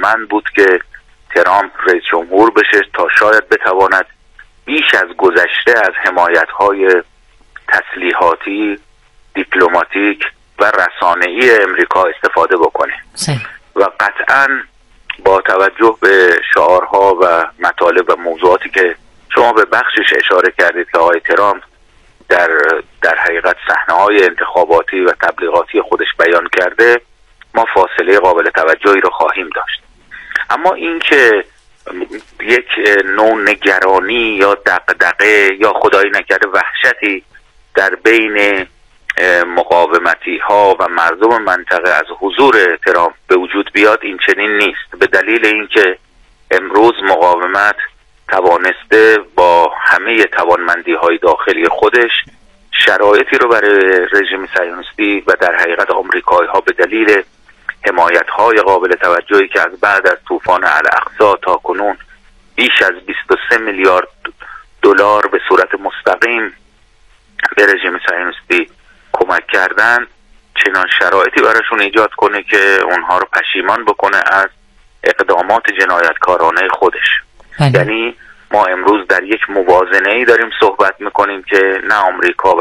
علاقمند بود که ترامپ رئیس جمهور بشه تا شاید بتواند بیش از گذشته از حمایت‌های تسلیحاتی، دیپلماتیک و رسانه‌ای امریکا استفاده بکنه. و قطعاً با توجه به شعارها و مطالب و موضوعاتی که شما به بخشش اشاره کردید که آقای ترامپ در حقیقت صحنه‌های انتخاباتی و تبلیغاتی خودش بیان کرده، ما فاصله قابل توجهی رو خواهیم داشت. اما این که یک نوع نگرانی یا دغدغه یا خدایی نکرده وحشتی در بین مقاومتی ها و مردم منطقه از حضور ترامپ به وجود بیاد، این چنین نیست، به دلیل اینکه امروز مقاومت توانسته با همه توانمندی های داخلی خودش شرایطی رو برای رژیم صهیونیستی و در حقیقت آمریکایی ها به دلیل حمایت های قابل توجهی که از بعد از طوفان الاقصی تا کنون بیش از 23 میلیارد دلار به صورت مستقیم به رژیم صهیونیستی کمک کردن، چنان شرایطی براشون ایجاد کنه که اونها رو پشیمان بکنه از اقدامات جنایتکارانه خودش. یعنی ما امروز در یک موازنه‌ای داریم صحبت میکنیم که نه آمریکا و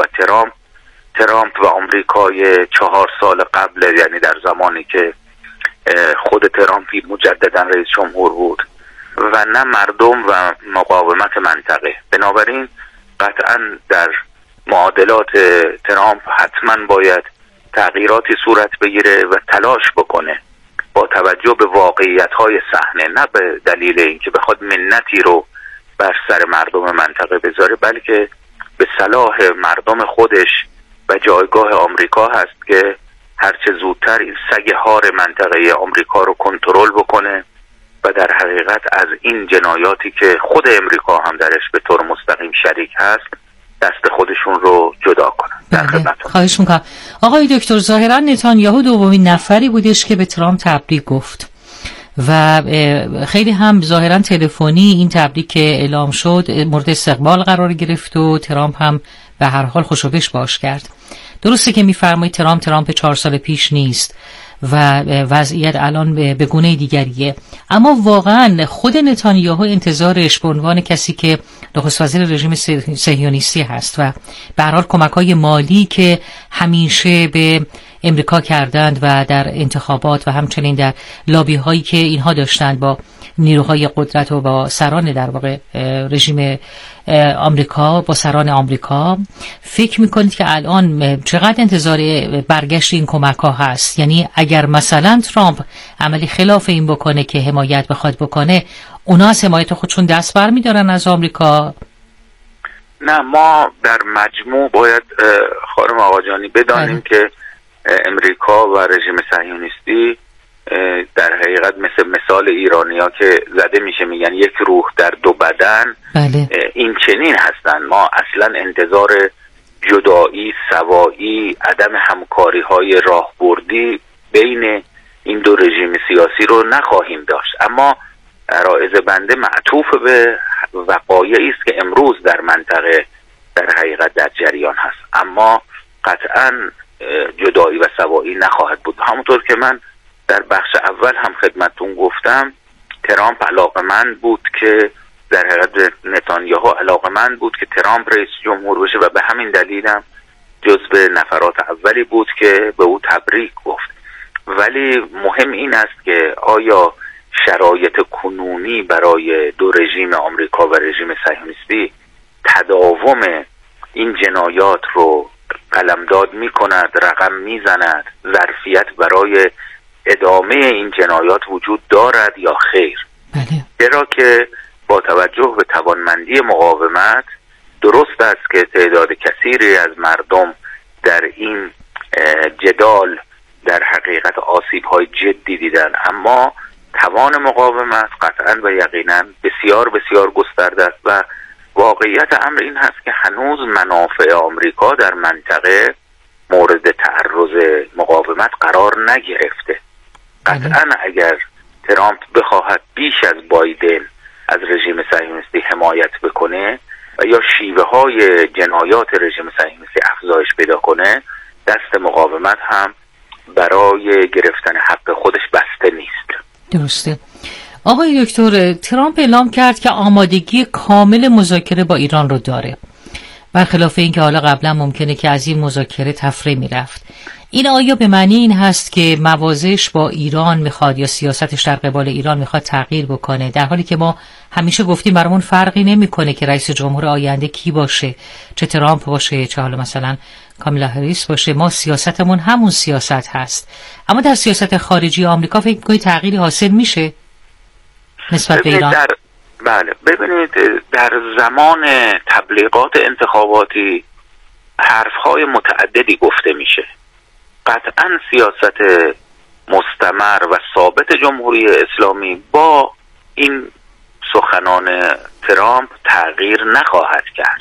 ترامپ و آمریکای 4 سال قبل، یعنی در زمانی که خود ترامپی مجددا رئیس جمهور بود، و نه مردم و مقاومت منطقه. بنابراین قطعا در معادلات ترامپ حتما باید تغییراتی صورت بگیره و تلاش بکنه با توجه به واقعیت‌های صحنه، نه به دلیل اینکه بخواد منتی رو بر سر مردم منطقه بذاره، بلکه به صلاح مردم خودش و جایگاه آمریکا هست که هرچه زودتر این سگ هار منطقه آمریکا رو کنترل بکنه و در حقیقت از این جنایاتی که خود امریکا هم درش به طور مستقیم شریک هست دست خودشون رو جدا کنن. در خدمتتون. خواهش میکنم. آقای دکتر، ظاهرا نتانیاهو دومین نفری بودش که به ترامپ تبریک گفت و خیلی هم ظاهرا تلفنی این تبریک که اعلام شد مورد استقبال قرار گرفت و ترامپ هم به هر حال خوشوبش باش کرد. درسته که میفرمایید ترامپ 4 سال پیش نیست و وضعیت الان به گونه دیگریه، اما واقعا خود نتانیاهو انتظارش به عنوان کسی که نخست وزیر رژیم صهیونیستی هست و به هر حال کمک‌های مالی که همیشه به امریکا کردند و در انتخابات و همچنین در لابی هایی که اینها داشتند با نیروهای قدرت و با سران در واقع رژیم آمریکا، با سران آمریکا، فکر میکنید که الان چقدر انتظار برگشت این کمک ها هست؟ یعنی اگر مثلا ترامپ عملی خلاف این بکنه که حمایت بخواد بکنه، اونا از حمایت خودشون دست بر میدارن از آمریکا؟ نه، ما در مجموع باید خانم آقاجانی بدانیم که امریکا و رژیم صهیونیستی در حقیقت مثال ایرانی‌ها که زده میشه میگن یک روح در 2 بدن. بله. این چنین هستن. ما اصلا انتظار جدایی، سوایی، عدم همکاری‌های راهبردی بین این دو رژیم سیاسی رو نخواهیم داشت. اما عرایض بنده معطوف به وقایعی است که امروز در منطقه در حقیقت در جریان هست، اما قطعاً جدایی و سوایی نخواهد بود. همونطور که من در بخش اول هم خدمتتون گفتم، ترامپ علاقمند بود که در حقیقت نتانیاهو علاقمند بود که ترامپ رئیس جمهور بشه و به همین دلیل هم جزو نفرات اولی بود که به او تبریک گفت. ولی مهم این است که آیا شرایط کنونی برای دو رژیم آمریکا و رژیم صهیونیستی تداوم این جنایات رو قلمداد می کند، رقم می زند، ظرفیت برای ادامه این جنایات وجود دارد یا خیر؟ بله. چرا که با توجه به توانمندی مقاومت درست است که تعداد کثیری از مردم در این جدال در حقیقت آسیب‌های جدی دیدن، اما توان مقاومت قطعاً و یقیناً بسیار بسیار گسترده است و واقعیت امر این هست که هنوز منافع آمریکا در منطقه مورد تعرض مقاومت قرار نگرفته. قطعاً اگر ترامپ بخواهد بیش از بایدن از رژیم صهیونیستی حمایت بکنه و یا شیوه های جنایات رژیم صهیونیستی افزایش پیدا کنه، دست مقاومت هم برای گرفتن حق خودش بسته نیست. درسته. آقای دکتر، ترامپ اعلام کرد که آمادگی کامل مذاکره با ایران رو داره، برخلاف اینکه حالا قبلا ممکنه که از این مذاکره تفره میرفت. این آیا به معنی این هست که موازش با ایران میخواد یا سیاستش در قبال ایران میخواد تغییر بکنه، در حالی که ما همیشه گفتیم برامون فرقی نمیکنه که رئیس جمهور آینده کی باشه، چه ترامپ باشه چه حالا مثلا کامیلا هریس باشه، ما سیاستمون همون سیاست هست. اما در سیاست خارجی آمریکا فکر می‌کنید تغییری حاصل میشه نسبت به ایران؟ بله، ببینید در زمان تبلیغات انتخاباتی حرفهای متعددی گفته میشه. قطعا سیاست مستمر و ثابت جمهوری اسلامی با این سخنان ترامپ تغییر نخواهد کرد،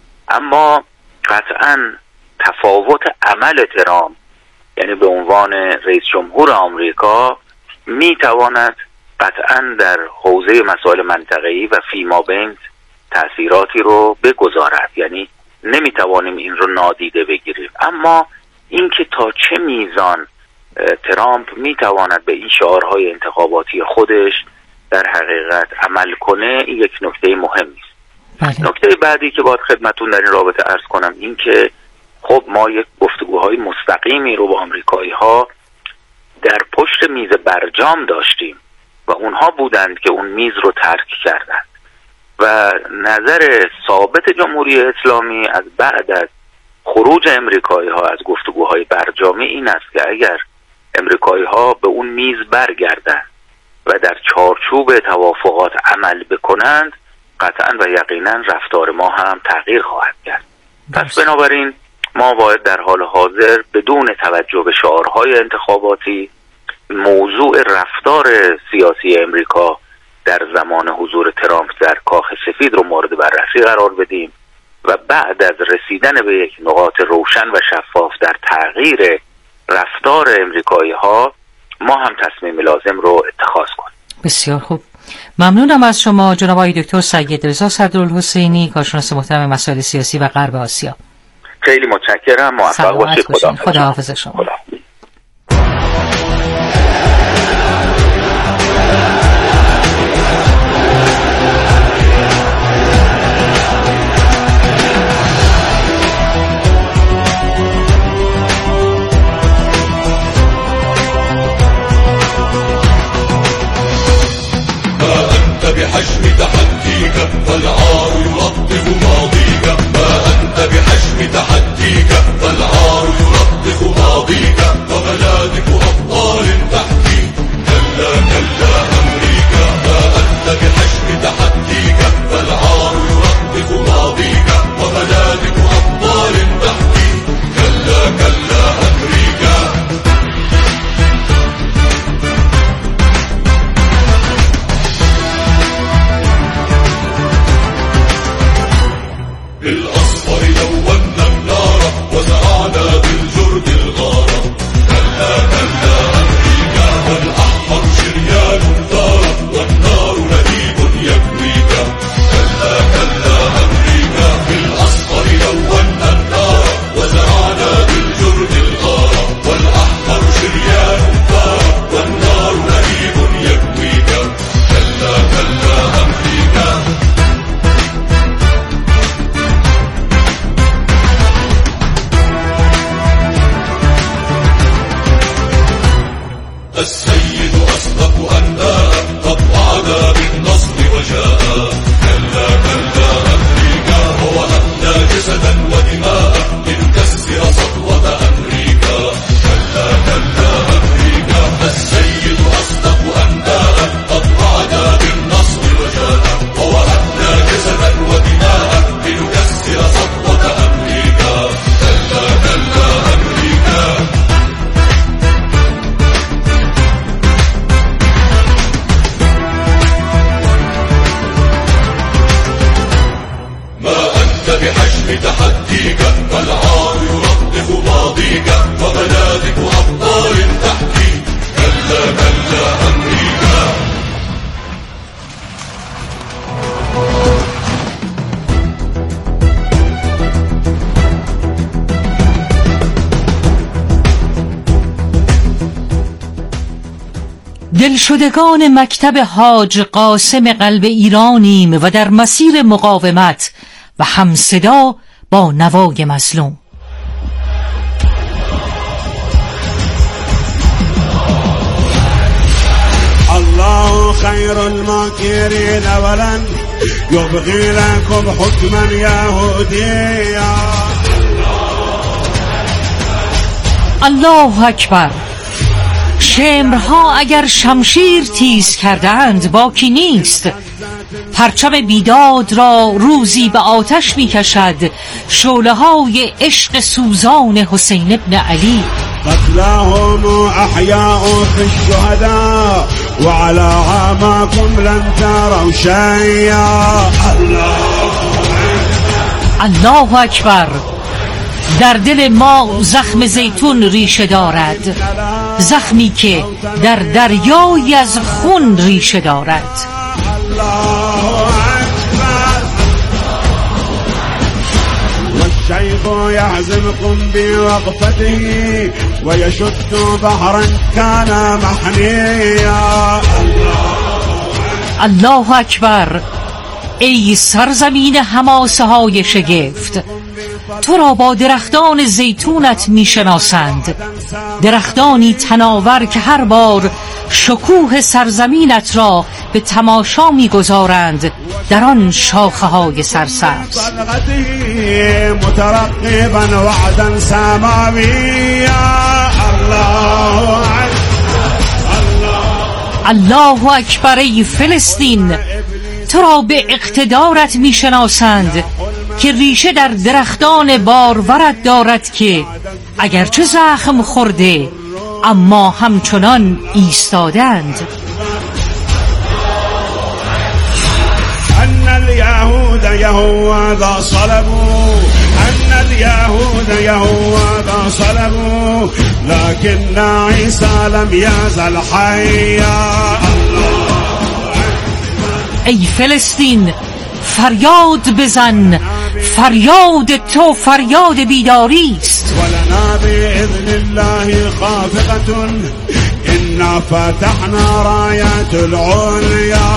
اما قطعا تفاوت عمل ترامپ، یعنی به عنوان رئیس جمهور آمریکا، میتواند قطعا در حوزه مسائل منطقه‌ای و فیمابین تأثیراتی رو بگذارد، یعنی نمیتوانیم این رو نادیده بگیریم. اما اینکه تا چه میزان ترامپ میتواند به این شعارهای انتخاباتی خودش در حقیقت عمل کنه، این یک نکته مهمی است. نکته بعدی که باید خدمتون در این رابطه عرض کنم این که خب ما یک گفتگوهای مستقیمی رو با آمریکایی‌ها در پشت میز برجام داشتیم و اونها بودند که اون میز رو ترک کردند و نظر ثابت جمهوری اسلامی از بعد از خروج امریکایی‌ها از گفتگوهای برجامی این است که اگر امریکایی‌ها به اون میز برگردند و در چارچوب توافقات عمل بکنند، قطعاً و یقیناً رفتار ما هم تغییر خواهد کرد. پس بنابراین ما باید در حال حاضر بدون توجه به شعارهای انتخاباتی موضوع رفتار سیاسی امریکا در زمان حضور ترامپ در کاخ سفید رو مورد بررسی قرار بدیم و بعد از رسیدن به یک نقاط روشن و شفاف در تغییر رفتار امریکایی‌ها ما هم تصمیم لازم رو اتخاذ کنیم. بسیار خوب، ممنونم از شما جناب آقای دکتر سید رضا صدرالحسینی، کارشناس محترم مسائل سیاسی و غرب آسیا. خیلی متشکرم، موفق باشید. خداحافظ شما. بحجم تحديك فالعار يلطخ ماضيك، ما أنت بحجم تحديك فالعار يلطخ ماضيك، وبلادك أبطال تحكي كلا كلا أمريكا، ما أنت بحجم تحديك فالعار يلطخ ماضيك، وبلادك أبطال تحكي كلا كلا أمريكا. بالأصفر لونا النار وزرعنا بالجرد الغارة، كلا كلا أمريكا، والأحمر شريان ثار والنار لهيب يكويك، كلا كلا أمريكا. بالأصفر لونا النار وزرعنا بالجرد الغارة، والأحمر شريان ثار والنار لهيب يكويك، كلا كلا أمريكا. السيد أصدق أنداء قد وعد بالنصر وجاء، كلا كلا أمريكا، ووهبنا جسدا ودماء لنكسر سطوة أمريكا، كلا كلا أمريكا. السيد أصدق أنداء قد وعد بالنصر وجاء، ووهبنا جسدا ودماء لنكسر سطوة أمريكا، كلا كلا أمريكا. بحجم تحديك فالعار يلطخ ماضيك، وبلادك أبطال تحكي كلا كلا أمريكا. دل دلشدگان مکتب حاج قاسم قلب ایرانیم و در مسیر مقاومت و همصدا با نوای مظلوم. الله خير الماكرين ولن يبغي لكم حكما يهوديا. الله اکبر. شمرها اگر شمشیر تیز کردند باکی نیست. پرچم بیداد را روزی به آتش می کشد شعله های عشق سوزان حسین ابن علی. قتلاهم احیاء في الشهداء وعلى عاماكم لن تروا شيئا. الله اکبر. در دل ما زخم زیتون ریشه دارد، زخمی که در دریای از خون ریشه دارد. والشيخ يعزمكم بوقفته ويشد بحرا كان محنيا. الله اکبر. ای سرزمین حماسه های شگفت، تو را با درختان زیتونت می شناسند، درختانی تناور که هر بار شکوه سرزمینت را به تماشا می گذارند در آن شاخه های سرسبز. مترقبا وعدا سماویا. الله اکبر. ای فلسطین، تو را به اقتدارت می شناسند که ریشه در درختان بارورت دارد که اگرچه زخم خورده اما همچنان ایستادند. ان اليهود يهوذا صلبوا، ان اليهود يهوذا صلبوا لكن عيسى لم يزل حيا. ای فلسطین، فریاد بزن، فریاد تو فریاد بیداری است. ولنا باذن الله خافقة انا فتحنا رايات العليا.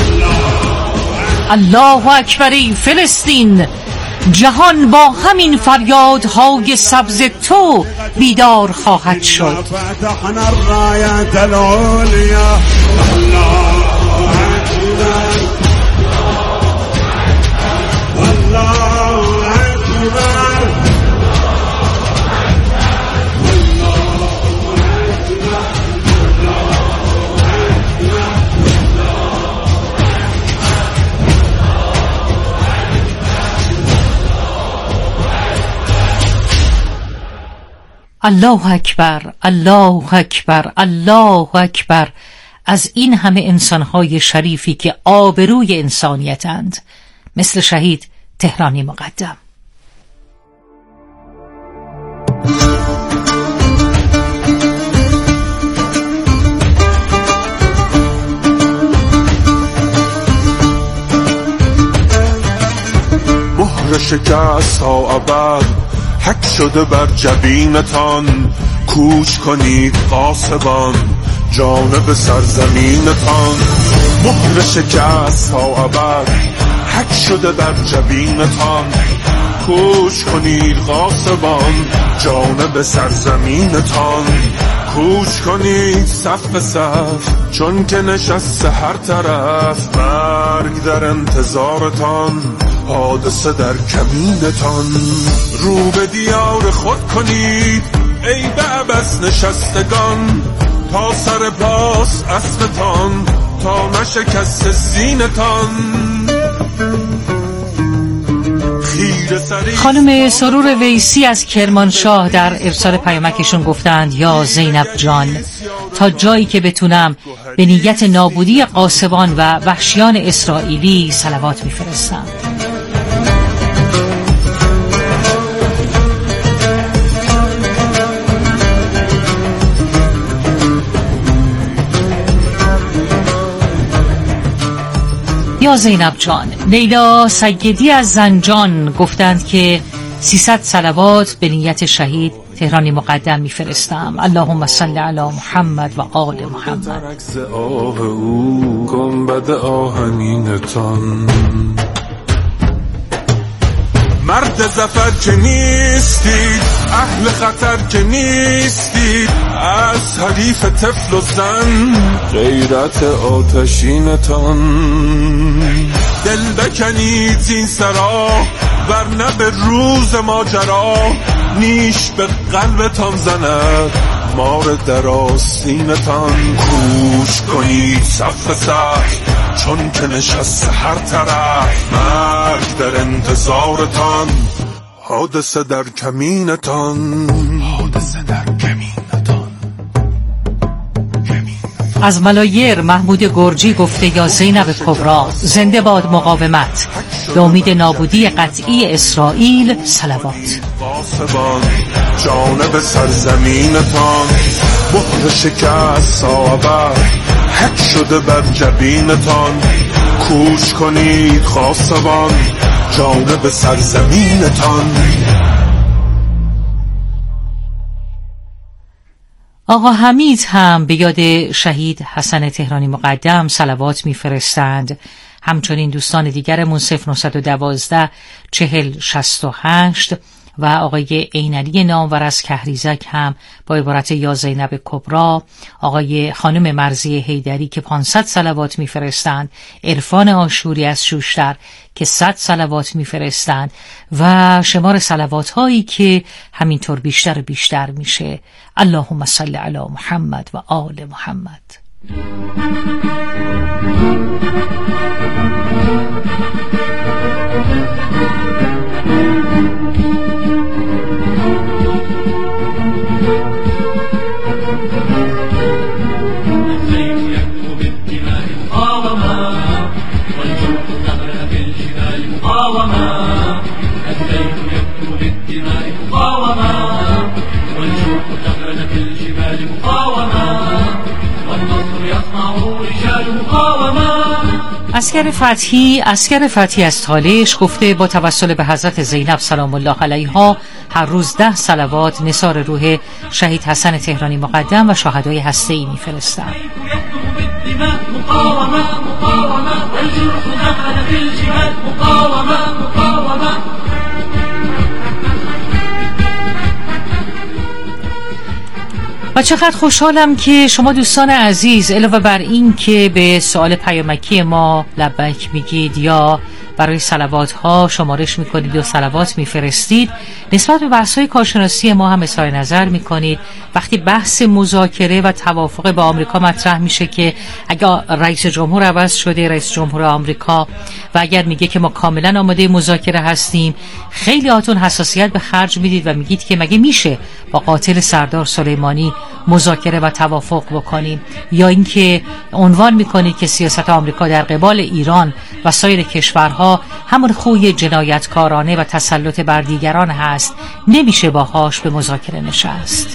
الله اکبر. ای فلسطین، جهان با همین فریادهای سبز تو بیدار خواهد شد. فتحنا الرايات العليا. الله اکبر. الله اکبر. الله اکبر. از این همه انسانهای شریفی که آبروی انسانیتند، مثل شهید تهرانی مقدم. مهر شکست تا ابد حک شده بر جبینتان، کوچ کنید غاصبان جانب سرزمینتان. مهر شکست تا ابد حک شده بر جبینتان، کوچ کنید غاصبان جانب سرزمینتان. کوچ کنید صف به صف چون که نشست هر طرف، مرگ در انتظارتان حادثه در کمینتان. رو به دیار خود کنید ای به عبس نشستگان، تا سر پاس اسبتان تا نشکست زینتان. خانم سرور ویسی از کرمانشاه در ارسال پیامکشون گفتند یا زینب جان، تا جایی که بتونم به نیت نابودی غاصبان و وحشیان اسرائیلی صلوات میفرستم. یا زینب جان. لیلا سیدی از زنجان گفتند که 300 صلوات به نیت شهید تهرانی مقدم میفرستم. اللهم صل علی محمد و آل محمد. درکز آه او گنبد آهنینتان، مرد زفر که نیستید، اهل خطر که نیستید، از حریف طفل و زن غیرت آتشینتان. دل بکنید این سرا ورنه به روز ماجرا نیش به قلبتان زند مار در آستینتان. کوش کنید صف سخت چون که نشست هر طرف، مرگ در انتظارتان، حادثه در کمینتان، حادثه در کمینتان. از ملایر محمود گرجی گفته یا زینب کبرا زنده باد مقاومت، به امید نابودی قطعی اسرائیل صلوات. قاسبان جانب سرزمینتان، مهر شکست صابر حک شده بر جبینتان. کوچ کنید خاصبان جانب سرزمینتان. آقا حمید هم به یاد شهید حسن تهرانی مقدم صلوات میفرستند. همچنین دوستان دیگرمون 0912 4068 و آقای عینعلی نامور از کهریزک هم با عبارت یا زینب کبرا، آقای خانم مرضیه حیدری که 500 صلوات میفرستند، عرفان آشوری از شوشتر که 100 صلوات میفرستند و شمار صلوات هایی که همینطور بیشتر و بیشتر میشه. اللهم صل علی محمد و آل محمد. اسکر فتحی از تالش گفته با توسل به حضرت زینب سلام الله علیها هر روز 10 صلوات نثار روح شهید حسن تهرانی مقدم و شهدای هسته‌ای می‌فرستم. و چقدر خوشحالم که شما دوستان عزیز علاوه بر این که به سوال پیامکی ما لبیک میگید یا برای صلوات ها شمارش میکنید و صلوات میفرستید، نسبت به بحث های کارشناسی ما هم اظهار نظر میکنید. وقتی بحث مذاکره و توافق با آمریکا مطرح میشه که اگر رئیس جمهور عوض شده، رئیس جمهور آمریکا، و اگر میگه که ما کاملا آماده مذاکره هستیم، خیلی هاتون حساسیت به خرج میدید و میگید که مگه میشه با قاتل سردار سلیمانی مذاکره و توافق بکنیم، یا اینکه عنوان میکنید که سیاست آمریکا در قبال ایران و سایر کشورها همون خوی جنایتکارانه و تسلط بر دیگران هست، نمیشه باهاش به مذاکره نشست.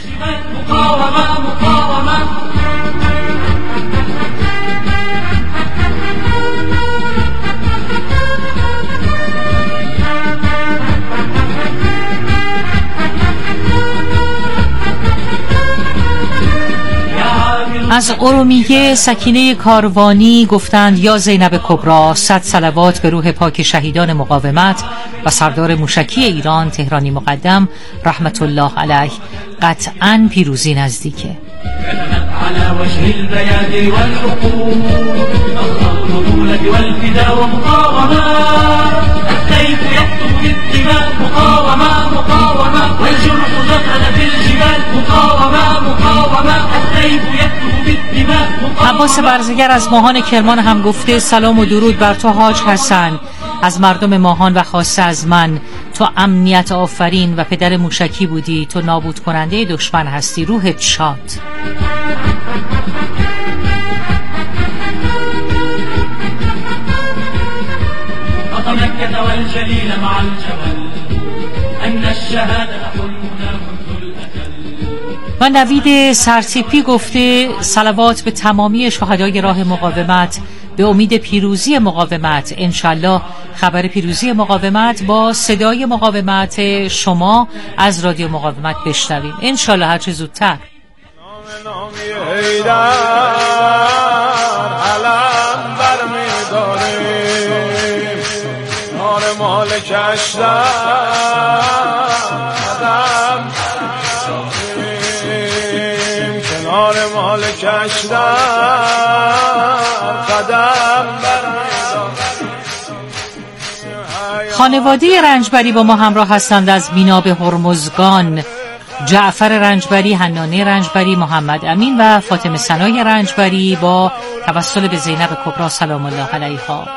از ارومیه سکینه کاروانی گفتند یا زینب کبرا 100 صلوات به روح پاک شهیدان مقاومت و سردار موشکی ایران تهرانی مقدم رحمت الله علیه. قطعاً پیروزی نزدیکه. على وجه البياد والعقول الخطر الولد والفداء ومقاومة السيف يكتب بالدماء مقاومة مقاومة والجرح دخل في الجبال مقاومة مقاومة السيف يكتب بالدماء مقاومة. عباس برزگر از ماهان کرمان هم گفته سلام و درود بر تو حاج حسن، از مردم ماهان و خاصه از من. تو امنیت آفرین و پدر موشکی بودی، تو نابود کننده دشمن هستی، روحت شاد. و نوید سرتیپی گفته صلوات به تمامی شهدای راه مقاومت به امید پیروزی مقاومت. انشالله خبر پیروزی مقاومت با صدای مقاومت شما از رادیو مقاومت بشنویم انشالله هرچه زودتر. علم برمی‌داریم نار مالکش در قدم کنار مالکش در قدم خانواده رنجبری با ما همراه هستند از بیناب هرمزگان، جعفر رنجبری، حنانه رنجبری، محمد امین و فاطمه سنای رنجبری با توسل به زینب کبری سلام الله علیها.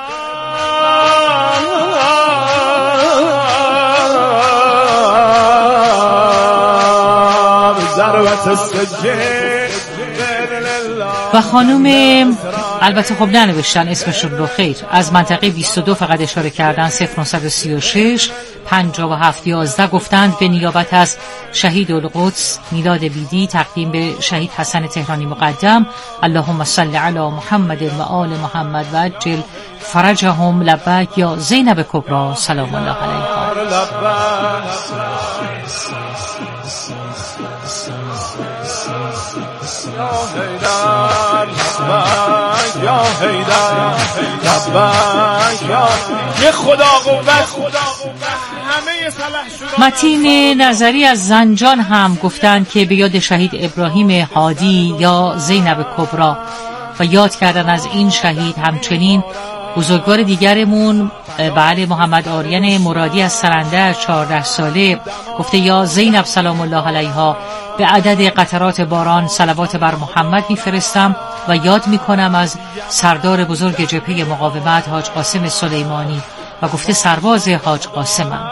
و خانوم البته خب ننوشتن اسمشون رو خیر، از منطقه 22 فقط اشاره کردن 0936 5711 گفتند به نیابت از شهید القدس میلاد بیدی تقدیم به شهید حسن تهرانی مقدم اللهم صل علی محمد و آل محمد و عجل فرجهم لبک یا زینب کبری سلام الله علیها. متین نظری از زنجان هم گفتند که به یاد شهید ابراهیم هادی یا زینب کبری و یاد کردن از این شهید. همچنین بزرگوار دیگرمون بله محمد آریان مرادی از سرندج 14 ساله گفته یا زینب سلام الله علیها به عدد قطرات باران صلوات بر محمد میفرستم و یاد میکنم از سردار بزرگ جبهه مقاومت حاج قاسم سلیمانی و گفته سرباز حاج قاسمم.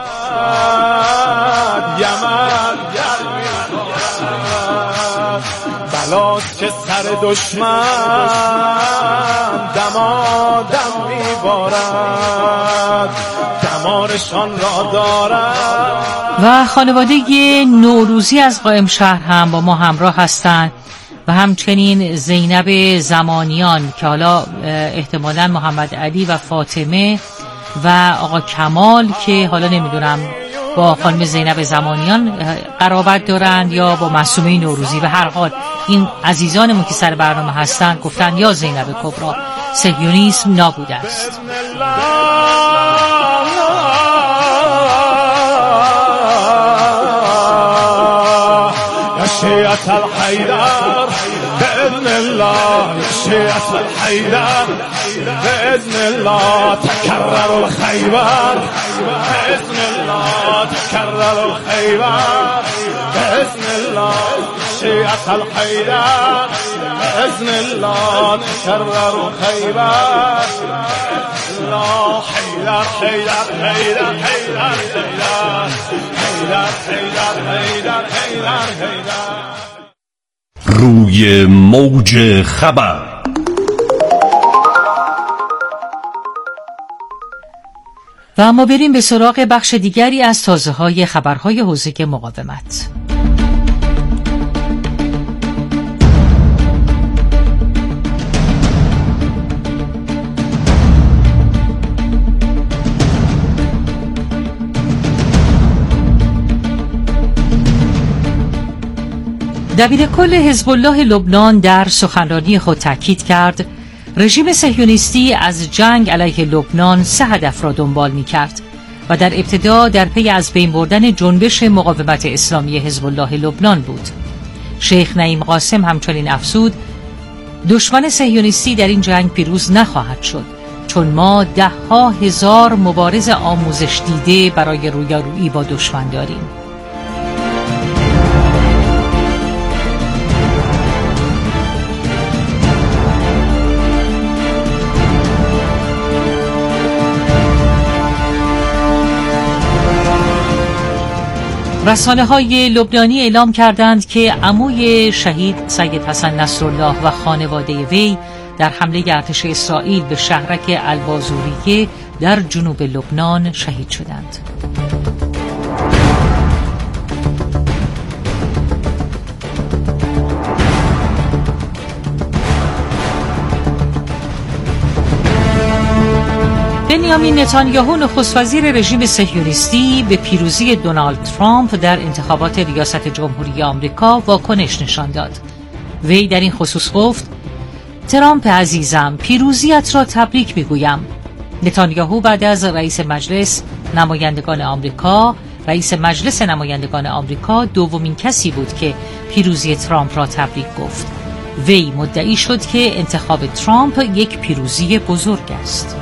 بلاست که سر دشمن دمادم میبارد دمارشان را دارد. و خانواده نوروزی از قائم شهر هم با ما همراه هستند و همچنین زینب زمانیان که حالا احتمالاً محمد علی و فاطمه و آقا کمال که حالا نمیدونم با خانم زینب زمانیان قرابت دارند یا با معصومه نوروزی. به هر حال این عزیزانمون که سر برنامه هستند گفتن یا زینب کبری صهیونیسم نابود است. شيعة الحيدر بإذن الله شيعة الحيدر بإذن الله تكرر الخيبر بإذن الله تكرر الخيبر بإذن الله شيعة الحيدر بإذن الله تكرر الخيبر الله حيدر حيدر حيدر حيدر حيدر حيدر حيدر حيدر حيدر. روی موج خبر و اما بریم به سراغ بخش دیگری از تازه‌های خبرهای حوزه مقاومت. دبیرکل حزب الله لبنان در سخنرانی خود تاکید کرد رژیم صهیونیستی از جنگ علیه لبنان 3 هدف را دنبال می‌کرد و در ابتدا در پی از بین بردن جنبش مقاومت اسلامی حزب الله لبنان بود. شیخ نعیم قاسم همچنین افزود دشمن صهیونیستی در این جنگ پیروز نخواهد شد چون ما 10,000 مبارز آموزش دیده برای رویارویی با دشمن داریم. رسانه‌های لبنانی اعلام کردند که عموی شهید سید حسن نصرالله و خانواده وی در حمله ارتش اسرائیل به شهرک البازوریه در جنوب لبنان شهید شدند. بنیامین نتانیاهو نخست وزیر رژیم صهیونیستی به پیروزی دونالد ترامپ در انتخابات ریاست جمهوری آمریکا واکنش نشان داد. وی در این خصوص گفت: ترامپ عزیزم، پیروزیت را تبریک میگویم. نتانیاهو بعد از رئیس مجلس نمایندگان آمریکا دومین کسی بود که پیروزی ترامپ را تبریک گفت. وی مدعی شد که انتخاب ترامپ یک پیروزی بزرگ است.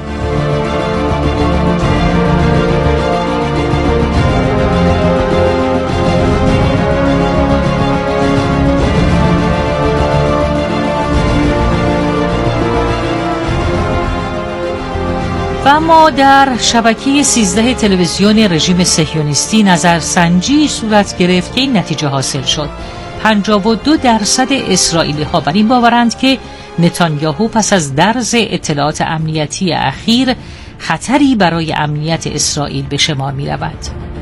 و اما در شبکه 13 تلویزیون رژیم صهیونیستی نظرسنجی صورت گرفت که این نتیجه حاصل شد: 52% اسرائیلی ها بر این باورند که نتانیاهو پس از درز اطلاعات امنیتی اخیر خطری برای امنیت اسرائیل به شمار می رود.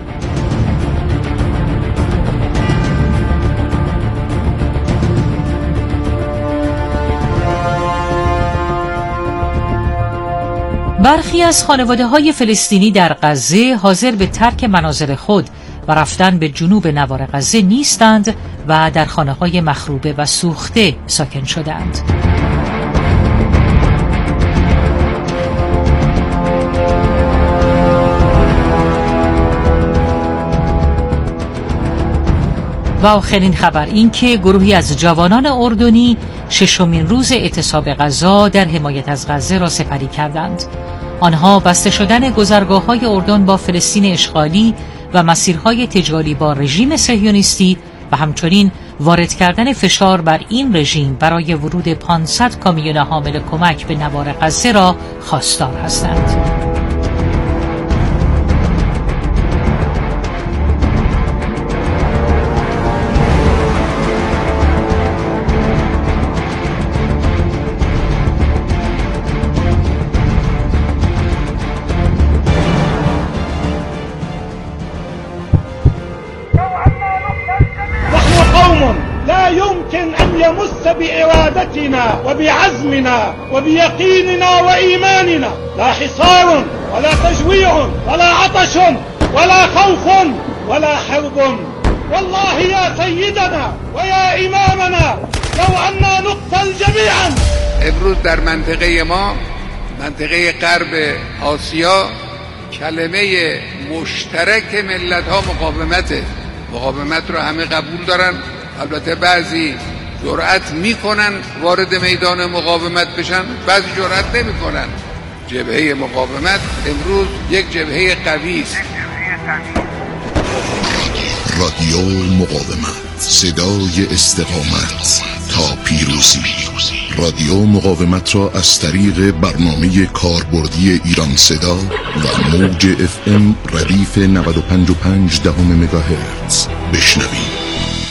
برخی از خانواده‌های فلسطینی در غزه حاضر به ترک منازل خود و رفتن به جنوب نوار غزه نیستند و در خانه‌های مخروبه و سوخته ساکن شدند. و آخرین خبر این که گروهی از جوانان اردنی ششمین روز اعتصاب غزه در حمایت از غزه را سپری کردند. آنها بسته شدن گذرگاه‌های اردن با فلسطین اشغالی و مسیرهای تجاری با رژیم صهیونیستی و همچنین وارد کردن فشار بر این رژیم برای ورود 500 کامیون حامل کمک به نوار غزه را خواستار هستند. يمس بإرادتنا وبعزمنا وبيقيننا وإيماننا لا حصار ولا تجويع ولا عطش ولا خوف ولا حرب. والله يا سيدنا ويا إمامنا لو أننا نقتل جميعا. امروز در منطقه ما، منطقه غرب آسیا، کلمه مشترک ملت ها مقاومته. مقاومت رو همه قبول دارن، البته بعضی جرأت میکنن وارد میدان مقاومت بشن، بعضی جرأت نمیکنن. جبهه مقاومت امروز یک جبهه قوی است. رادیو مقاومت، صدای استقامت تا پیروزی. رادیو مقاومت را از طریق برنامه کاربردی ایران صدا و موج FM ردیف 95.5 مگاهرتز بشنوید.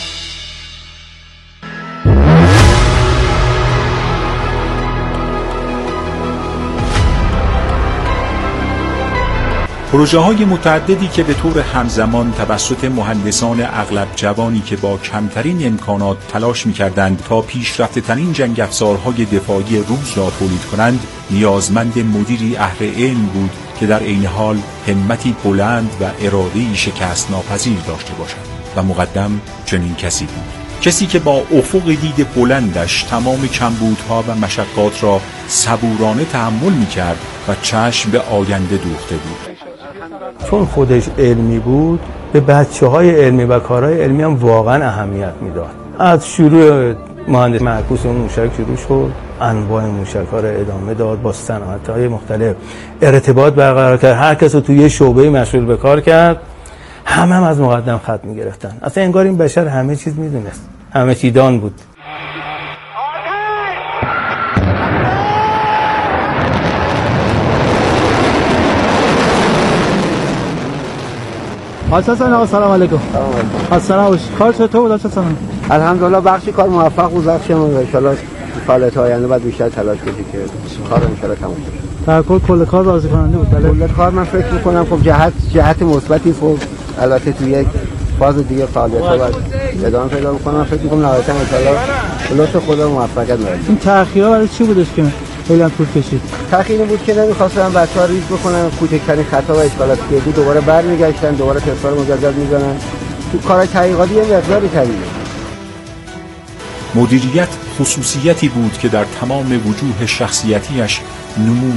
پروژه‌های متعددی که به طور همزمان توسط مهندسان اغلب جوانی که با کمترین امکانات تلاش می‌کردند تا پیشرفته‌ترین جنگ افزارهای دفاعی روس را تولید کنند، نیازمند مدیری اهل علم بود که در عین حال همتی بلند و اراده‌ای شکست ناپذیر داشته باشد و مقدم چنین کسی بود. کسی که با افق دید بلندش تمام کمبودها و مشقات را صبورانه تحمل می‌کرد و چشم به آینده دوخته بود. چون خودش علمی بود، به بچه‌های علمی و کارهای علمی هم واقعا اهمیت میداد. از شروع مهندس معکوس موشک شروع شد، انواع موشک‌ها را ادامه داد، با صنعت‌های مختلف ارتباط برقرار کرد، هر کس رو توی یه شعبه مشغول به کار کرد. همه از مقدم خط می‌گرفتن. اصلا انگار این بشر همه چیز می‌دونست، همه چی دان بود. حسن سلام علیکم. سلام علیکم. کار چطور بود حسن؟ الحمدلله بخشی کار موفق بود، بخشی ما ان شاءالله فعالیت آینده بعد بیشتر تلاش کنیم که کار ان شاءالله تمام شه. در کل کار راضی کننده بود. کل کار من فکر می‌کنم خب جهت مثبتی خب البته تو یک فاز دیگه فعالیت‌ها بعد ادامه پیدا می‌کنم. فکر می‌کنم نهایتاً ان شاءالله لطف خدا موفقیت می‌رسه. این تأخیرها برای چی بودش که خیلی هم طول کشید. تأخیر بود که نمی‌خواستن بچه‌ها ریز بکنن، کوچکترین خطا و اشکالاتی که بود دوباره برمیگشتن، دوباره تست‌ها رو مجدد می‌زنن. تو کار تحقیقاتی یه مقداری طویله. مدیریت خصوصیتی بود که در تمام وجوه شخصیتیش نمود